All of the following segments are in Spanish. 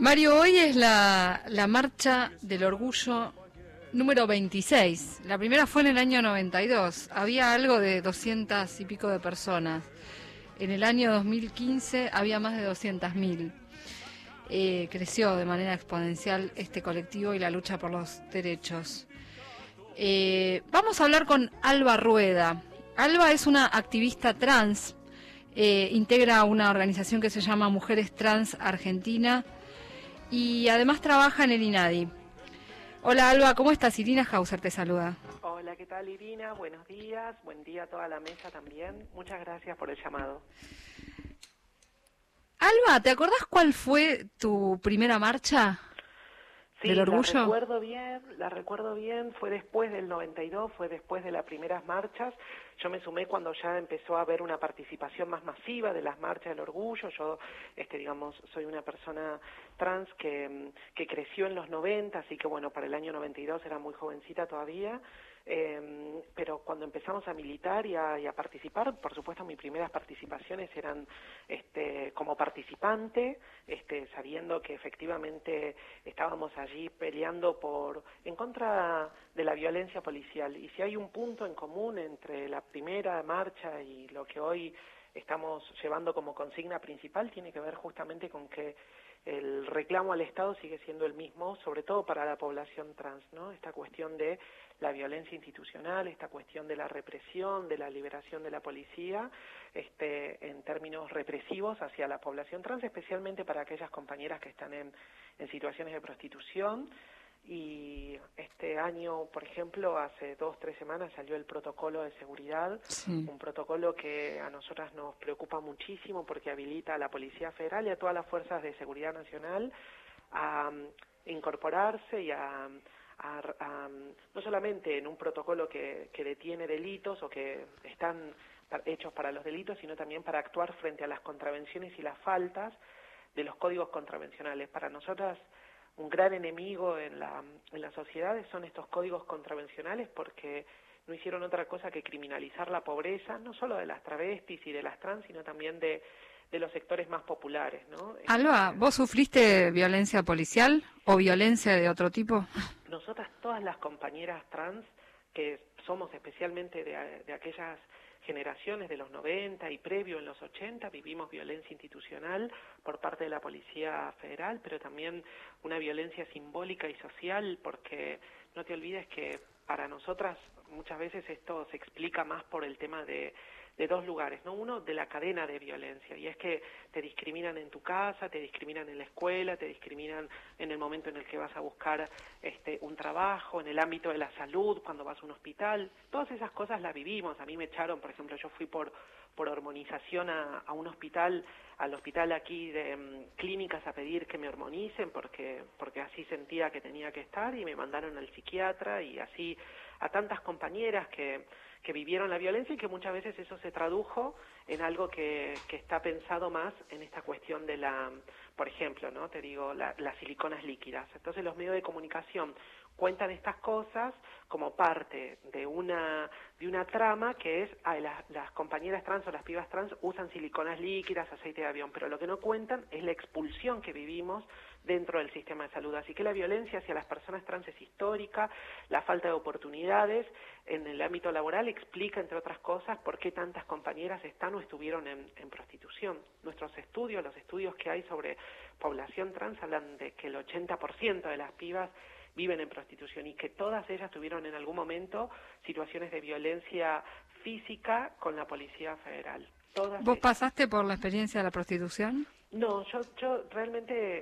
Mario, hoy es la marcha del orgullo número 26. La primera fue en el año 92. Había algo de 200 y pico de personas. En el año 2015 había más de 200.000. Creció de manera exponencial este colectivo y la lucha por los derechos. Vamos a hablar con Alba Rueda. Alba es una activista trans, integra una organización que se llama Mujeres Trans Argentina y además trabaja en el INADI. Hola Alba, ¿cómo estás? Irina Hauser te saluda. Hola, ¿qué tal Irina? Buenos días, buen día a toda la mesa también. Muchas gracias por el llamado. Alba, ¿te acordás cuál fue tu primera marcha del orgullo? Sí, la recuerdo bien, fue después del 92, fue después de las primeras marchas. Yo me sumé cuando ya empezó a haber una participación más masiva de las marchas del orgullo. Yo, soy una persona trans que creció en los 90, así que bueno, para el año 92 era muy jovencita todavía. Pero cuando empezamos a militar y a participar, por supuesto mis primeras participaciones eran como participante, sabiendo que efectivamente estábamos allí peleando en contra de la violencia policial. Y si hay un punto en común entre la primera marcha y lo que hoy estamos llevando como consigna principal, tiene que ver justamente con que el reclamo al Estado sigue siendo el mismo, sobre todo para la población trans, ¿no? Esta cuestión de la violencia institucional, esta cuestión de la represión, de la liberación de la policía, en términos represivos hacia la población trans, especialmente para aquellas compañeras que están en situaciones de prostitución. Y este año, por ejemplo, hace 2-3 semanas salió el protocolo de seguridad, Sí. Un protocolo que a nosotras nos preocupa muchísimo porque habilita a la Policía Federal y a todas las fuerzas de seguridad nacional a incorporarse y a no solamente en un protocolo que detiene delitos o que están hechos para los delitos, sino también para actuar frente a las contravenciones y las faltas de los códigos contravencionales. Para nosotras un gran enemigo en las sociedades son estos códigos contravencionales porque no hicieron otra cosa que criminalizar la pobreza, no solo de las travestis y de las trans, sino también de los sectores más populares, ¿no? Alba, ¿vos sufriste violencia policial o violencia de otro tipo? Nosotras, todas las compañeras trans, que somos especialmente de aquellas generaciones de los 90 y previo en los 80, vivimos violencia institucional por parte de la Policía Federal, pero también una violencia simbólica y social, porque no te olvides que para nosotras muchas veces esto se explica más por el tema de dos lugares, ¿no? Uno, de la cadena de violencia, y es que te discriminan en tu casa, te discriminan en la escuela, te discriminan en el momento en el que vas a buscar un trabajo, en el ámbito de la salud, cuando vas a un hospital. Todas esas cosas las vivimos. A mí me echaron, por ejemplo, yo fui por hormonización a un hospital, al hospital aquí de clínicas, a pedir que me hormonicen porque así sentía que tenía que estar, y me mandaron al psiquiatra, y así a tantas compañeras que vivieron la violencia, y que muchas veces eso se tradujo en algo que está pensado más en esta cuestión de por ejemplo, ¿no? Te digo, las siliconas líquidas. Entonces los medios de comunicación cuentan estas cosas como parte de una trama que es las compañeras trans o las pibas trans usan siliconas líquidas, aceite de avión, pero lo que no cuentan es la expulsión que vivimos dentro del sistema de salud. Así que la violencia hacia las personas trans es histórica, la falta de oportunidades en el ámbito laboral explica, entre otras cosas, por qué tantas compañeras están o estuvieron en prostitución. Nuestros estudios, los estudios que hay sobre población trans, hablan de que el 80% de las pibas viven en prostitución y que todas ellas tuvieron en algún momento situaciones de violencia física con la Policía Federal. Todas ¿Vos ellas. pasaste por la experiencia de la prostitución? No, yo realmente,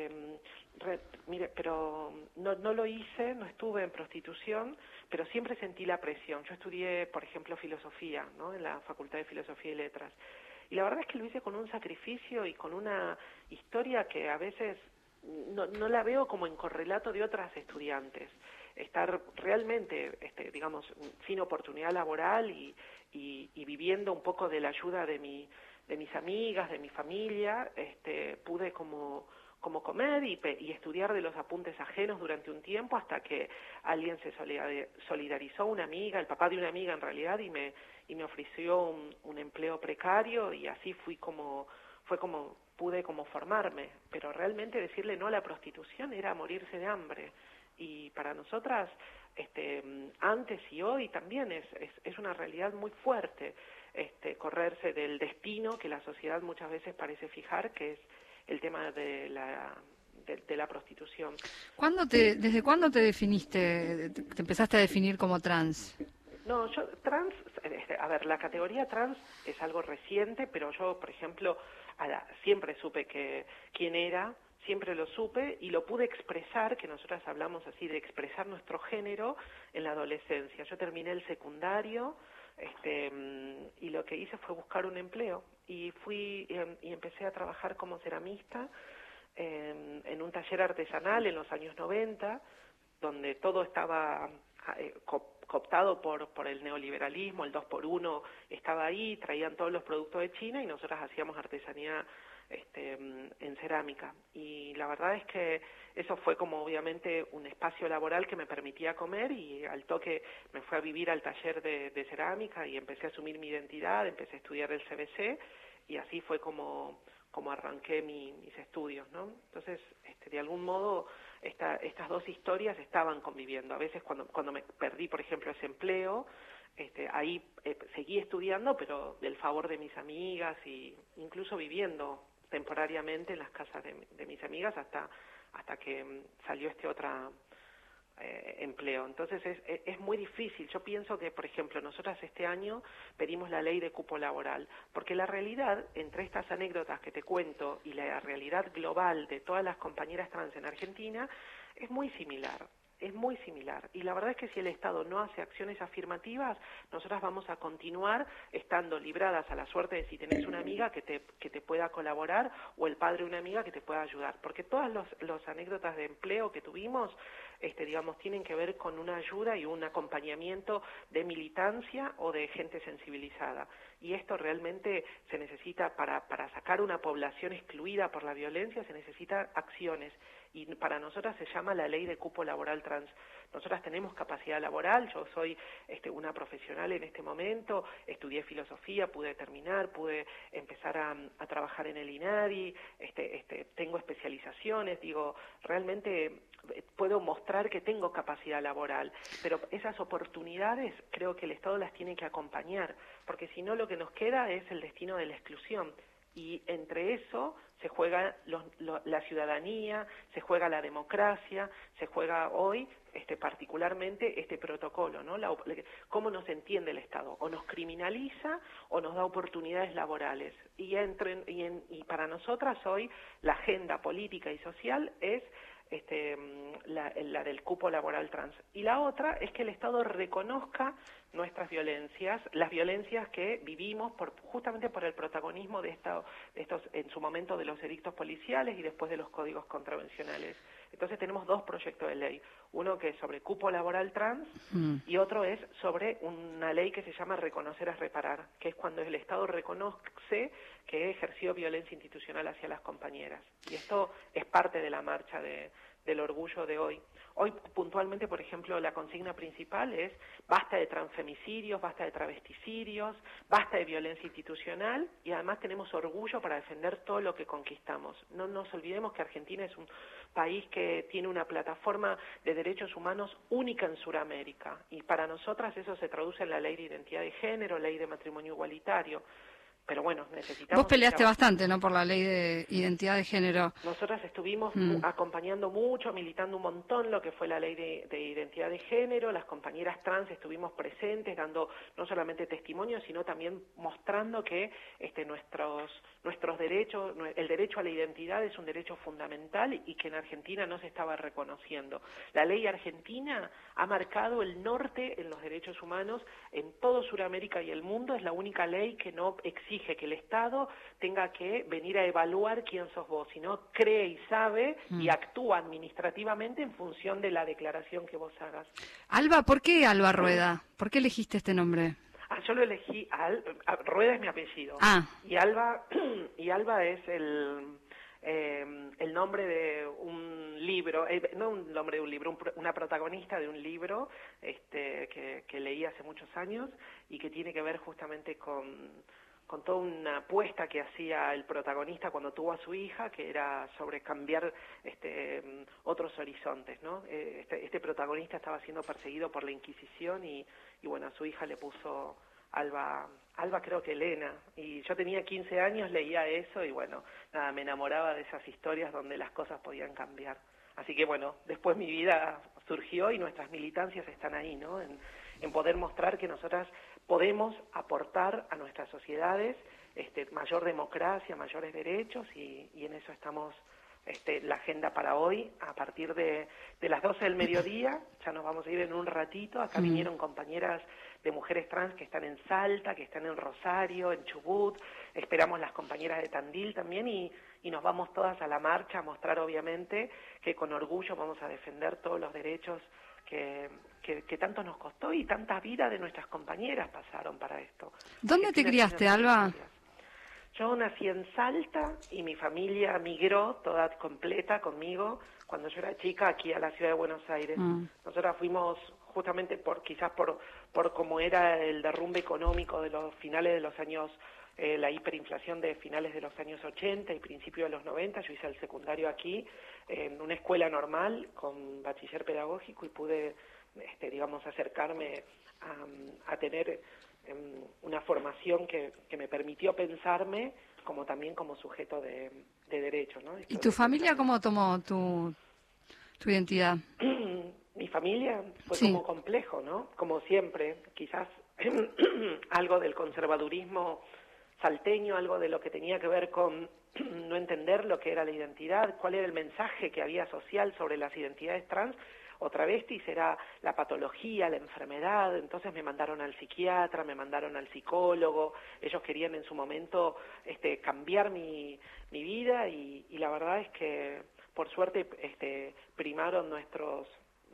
mire, pero no lo hice, no estuve en prostitución, pero siempre sentí la presión. Yo estudié, por ejemplo, filosofía, ¿no? En la Facultad de Filosofía y Letras. Y la verdad es que lo hice con un sacrificio y con una historia que a veces no la veo como en correlato de otras estudiantes. Estar realmente, digamos, sin oportunidad laboral y viviendo un poco de la ayuda de mis amigas, de mi familia, pude como comer y estudiar de los apuntes ajenos durante un tiempo, hasta que alguien se solidarizó, una amiga, el papá de una amiga en realidad, y me ofreció un empleo precario, y así fue como pude como formarme, pero realmente decirle no a la prostitución era morirse de hambre. Y para nosotras, antes y hoy también es una realidad muy fuerte, correrse del destino que la sociedad muchas veces parece fijar, que es el tema de la prostitución. ¿Desde cuándo te definiste, te empezaste a definir como trans? No, yo trans, a ver, la categoría trans es algo reciente, pero yo, por ejemplo, siempre supe quién era, siempre lo supe y lo pude expresar, que nosotras hablamos así de expresar nuestro género en la adolescencia. Yo terminé el secundario, y lo que hice fue buscar un empleo y fui y empecé a trabajar como ceramista en un taller artesanal en los años 90, donde todo estaba cooptado por el neoliberalismo, el 2x1 estaba ahí, traían todos los productos de China y nosotras hacíamos artesanía en cerámica. Y la verdad es que eso fue como obviamente un espacio laboral que me permitía comer, y al toque me fui a vivir al taller de cerámica y empecé a asumir mi identidad, empecé a estudiar el CBC y así fue como arranqué mis estudios, ¿no? Entonces, de algún modo, estas dos historias estaban conviviendo. A veces cuando me perdí, por ejemplo, ese empleo, ahí seguí estudiando, pero del favor de mis amigas, y incluso viviendo temporariamente en las casas de mis amigas hasta que salió otro empleo. Entonces es muy difícil. Yo pienso que, por ejemplo, nosotras este año pedimos la ley de cupo laboral, porque la realidad, entre estas anécdotas que te cuento y la realidad global de todas las compañeras trans en Argentina, es muy similar. Es muy similar, y la verdad es que si el Estado no hace acciones afirmativas, nosotras vamos a continuar estando libradas a la suerte de si tenés una amiga que te pueda colaborar, o el padre de una amiga que te pueda ayudar, porque todas los anécdotas de empleo que tuvimos, digamos, tienen que ver con una ayuda y un acompañamiento de militancia o de gente sensibilizada, y esto realmente se necesita para sacar una población excluida por la violencia, se necesitan acciones. Y para nosotras se llama la ley de cupo laboral trans. Nosotras tenemos capacidad laboral, yo soy una profesional en este momento, estudié filosofía, pude terminar, pude empezar a trabajar en el INADI, tengo especializaciones, digo, realmente puedo mostrar que tengo capacidad laboral, pero esas oportunidades creo que el Estado las tiene que acompañar, porque si no lo que nos queda es el destino de la exclusión. Y entre eso se juega la ciudadanía, se juega la democracia, se juega hoy particularmente este protocolo, ¿no? Cómo nos entiende el Estado, o nos criminaliza o nos da oportunidades laborales. Y para nosotras hoy la agenda política y social es la del cupo laboral trans. Y la otra es que el Estado reconozca nuestras violencias, las violencias que vivimos justamente por el protagonismo de estos, en su momento, de los edictos policiales y después de los códigos contravencionales. Entonces tenemos dos proyectos de ley, uno que es sobre cupo laboral trans y otro es sobre una ley que se llama reconocer es reparar, que es cuando el Estado reconoce que ejerció violencia institucional hacia las compañeras. Y esto es parte de la marcha del orgullo de hoy. Hoy puntualmente, por ejemplo, la consigna principal es basta de transfemicidios, basta de travesticidios, basta de violencia institucional, y además tenemos orgullo para defender todo lo que conquistamos. No nos olvidemos que Argentina es un país que tiene una plataforma de derechos humanos única en Sudamérica, y para nosotras eso se traduce en la ley de identidad de género, ley de matrimonio igualitario. Pero bueno, necesitamos... Vos peleaste bastante, ¿no?, por la ley de identidad de género. Nosotras estuvimos acompañando mucho, militando un montón lo que fue la ley de identidad de género. Las compañeras trans estuvimos presentes, dando no solamente testimonios, sino también mostrando que nuestros derechos, el derecho a la identidad es un derecho fundamental y que en Argentina no se estaba reconociendo. La ley argentina ha marcado el norte en los derechos humanos en todo Sudamérica y el mundo. Es la única ley que no exige que el Estado tenga que venir a evaluar quién sos vos, sino cree y sabe y actúa administrativamente en función de la declaración que vos hagas. Alba, ¿por qué Alba Rueda? ¿Por qué elegiste este nombre? Yo lo elegí, Rueda es mi apellido, y Alba es el nombre de un libro, no un nombre de un libro, una protagonista de un libro que leí hace muchos años y que tiene que ver justamente con con toda una apuesta que hacía el protagonista cuando tuvo a su hija, que era sobre cambiar otros horizontes, ¿no? Este protagonista estaba siendo perseguido por la Inquisición y bueno, a su hija le puso Alba creo que Elena, y yo tenía 15 años, leía eso y bueno, nada, me enamoraba de esas historias donde las cosas podían cambiar. Así que bueno, después mi vida surgió y nuestras militancias están ahí, ¿no? En poder mostrar que nosotras podemos aportar a nuestras sociedades mayor democracia, mayores derechos y en eso estamos. La agenda para hoy, a partir de las 12 del mediodía, ya nos vamos a ir en un ratito, acá vinieron compañeras de mujeres trans que están en Salta, que están en Rosario, en Chubut, esperamos las compañeras de Tandil también y nos vamos todas a la marcha a mostrar obviamente que con orgullo vamos a defender todos los derechos que tanto nos costó y tantas vidas de nuestras compañeras pasaron para esto. ¿Dónde te criaste, Alba? Yo nací en Salta y mi familia migró toda completa conmigo cuando yo era chica aquí a la ciudad de Buenos Aires. Nosotras fuimos justamente quizás por cómo era el derrumbe económico de los finales de los años, la hiperinflación de finales de los años 80 y principios de los 90. Yo hice el secundario aquí en una escuela normal con bachiller pedagógico y pude, digamos, acercarme a tener una formación que me permitió pensarme como también como sujeto de derecho, ¿no? ¿Y tu familia cómo tomó tu identidad? Mi familia fue Sí. como complejo, ¿no? Como siempre, quizás algo del conservadurismo salteño, algo de lo que tenía que ver con no entender lo que era la identidad, cuál era el mensaje que había social sobre las identidades trans o travestis, era la patología, la enfermedad. Entonces me mandaron al psiquiatra, me mandaron al psicólogo, ellos querían en su momento cambiar mi vida y la verdad es que por suerte primaron nuestros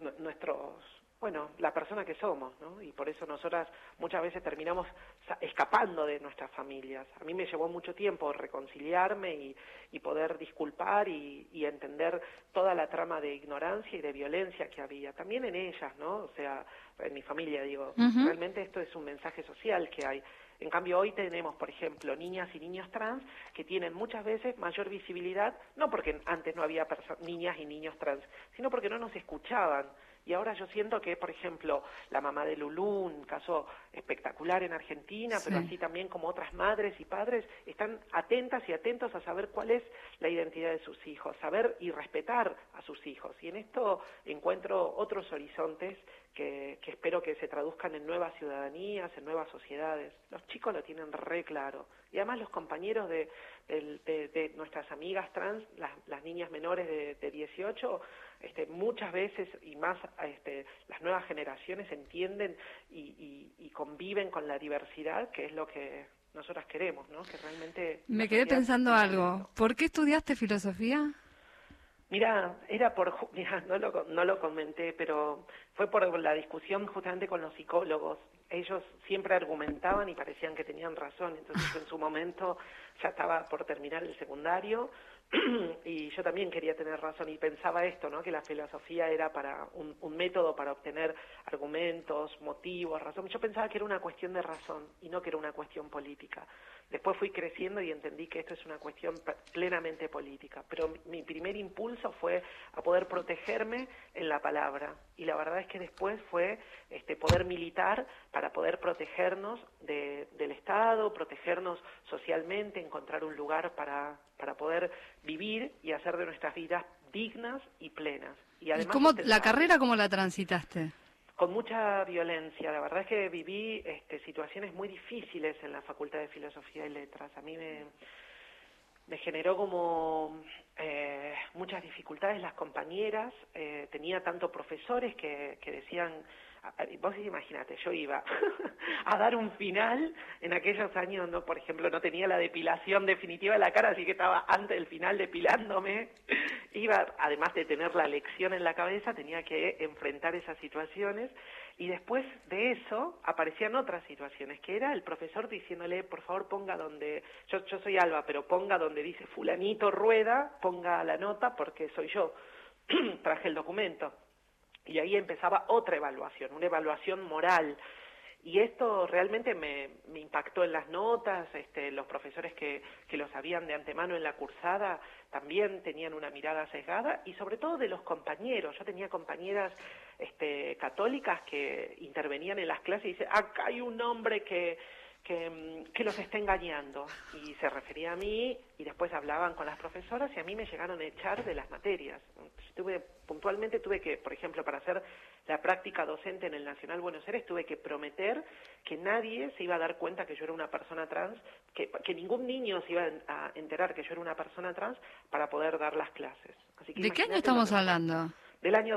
bueno, la persona que somos, ¿no? Y por eso nosotras muchas veces terminamos escapando de nuestras familias. A mí me llevó mucho tiempo reconciliarme y poder disculpar y entender toda la trama de ignorancia y de violencia que había, también en ellas, ¿no? O sea, en mi familia, digo, realmente esto es un mensaje social que hay. En cambio, hoy tenemos, por ejemplo, niñas y niños trans que tienen muchas veces mayor visibilidad, no porque antes no había niñas y niños trans, sino porque no nos escuchaban. Y ahora yo siento que, por ejemplo, la mamá de Lulú, un caso espectacular en Argentina, pero así también como otras madres y padres, están atentas y atentos a saber cuál es la identidad de sus hijos, saber y respetar a sus hijos. Y en esto encuentro otros horizontes que espero que se traduzcan en nuevas ciudadanías, en nuevas sociedades. Los chicos lo tienen re claro. Y además los compañeros de nuestras amigas trans, las niñas menores de 18, muchas veces y más las nuevas generaciones entienden y conviven con la diversidad, que es lo que nosotras queremos, ¿no? Que realmente me quedé pensando algo. ¿Por qué estudiaste filosofía? Mira, no lo comenté, pero fue por la discusión justamente con los psicólogos. Ellos siempre argumentaban y parecían que tenían razón. Entonces, en su momento ya estaba por terminar el secundario y yo también quería tener razón y pensaba esto, ¿no? Que la filosofía era para un método para obtener argumentos, motivos, razón. Yo pensaba que era una cuestión de razón y no que era una cuestión política. Después fui creciendo y entendí que esto es una cuestión plenamente política, pero mi primer impulso fue a poder protegerme en la palabra, y la verdad es que después fue poder militar para poder protegernos del Estado, protegernos socialmente, encontrar un lugar para poder vivir y hacer de nuestras vidas dignas y plenas. Y además, la carrera cómo la transitaste? Con mucha violencia. La verdad es que viví situaciones muy difíciles en la Facultad de Filosofía y Letras. A mí me generó como muchas dificultades las compañeras. Tenía tanto profesores que decían, vos imagínate, yo iba a dar un final en aquellos años, no, por ejemplo, no tenía la depilación definitiva de la cara, así que estaba antes del final depilándome. Iba, además de tener la lección en la cabeza, tenía que enfrentar esas situaciones, y después de eso aparecían otras situaciones, que era el profesor diciéndole, por favor ponga donde, yo soy Alba, pero ponga donde dice fulanito Rueda, ponga la nota porque soy yo, traje el documento. Y ahí empezaba otra evaluación, una evaluación moral. Y esto realmente me impactó en las notas, los profesores que lo sabían de antemano en la cursada también tenían una mirada sesgada, y sobre todo de los compañeros. Yo tenía compañeras católicas que intervenían en las clases y dicen, acá hay un hombre que los está engañando, y se refería a mí, y después hablaban con las profesoras, y a mí me llegaron a echar de las materias. Puntualmente tuve que, por ejemplo, para hacer la práctica docente en el Nacional Buenos Aires, tuve que prometer que nadie se iba a dar cuenta que yo era una persona trans, que ningún niño se iba a enterar que yo era una persona trans para poder dar las clases. Así que ¿de qué año estamos hablando? Del año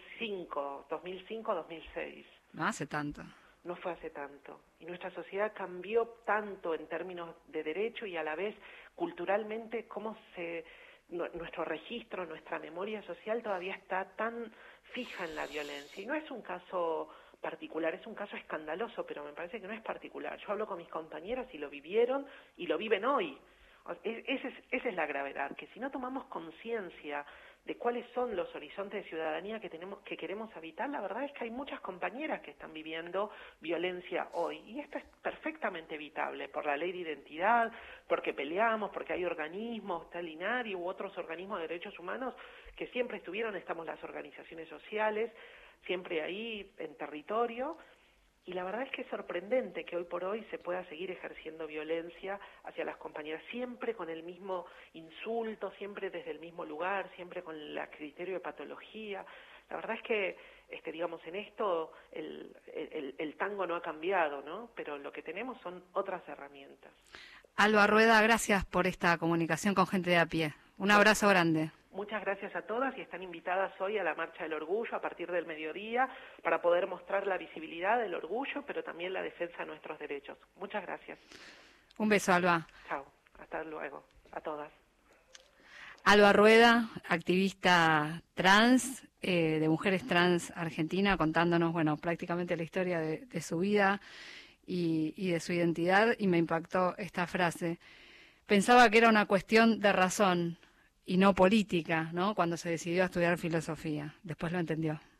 2005-2006. No hace tanto. No fue hace tanto. Y nuestra sociedad cambió tanto en términos de derecho, y a la vez culturalmente nuestro registro, nuestra memoria social todavía está tan fija en la violencia. Y no es un caso particular, es un caso escandaloso, pero me parece que no es particular. Yo hablo con mis compañeras y lo vivieron y lo viven hoy. Esa es la gravedad, que si no tomamos conciencia de cuáles son los horizontes de ciudadanía que queremos habitar, la verdad es que hay muchas compañeras que están viviendo violencia hoy, y esto es perfectamente evitable por la ley de identidad, porque peleamos, porque hay organismos, está el INADI u otros organismos de derechos humanos que siempre estamos las organizaciones sociales, siempre ahí en territorio. Y la verdad es que es sorprendente que hoy por hoy se pueda seguir ejerciendo violencia hacia las compañeras, siempre con el mismo insulto, siempre desde el mismo lugar, siempre con el criterio de patología. La verdad es que, digamos, en esto el tango no ha cambiado, ¿no? Pero lo que tenemos son otras herramientas. Alba Rueda, gracias por esta comunicación con Gente de a Pie. Un abrazo grande. Muchas gracias a todas, y están invitadas hoy a la Marcha del Orgullo a partir del mediodía para poder mostrar la visibilidad del orgullo, pero también la defensa de nuestros derechos. Muchas gracias. Un beso, Alba. Chao, hasta luego, a todas. Alba Rueda, activista trans, de Mujeres Trans Argentina, contándonos, bueno, prácticamente la historia de su vida y de su identidad, y me impactó esta frase. Pensaba que era una cuestión de razón y no política, ¿no? Cuando se decidió a estudiar filosofía. Después lo entendió.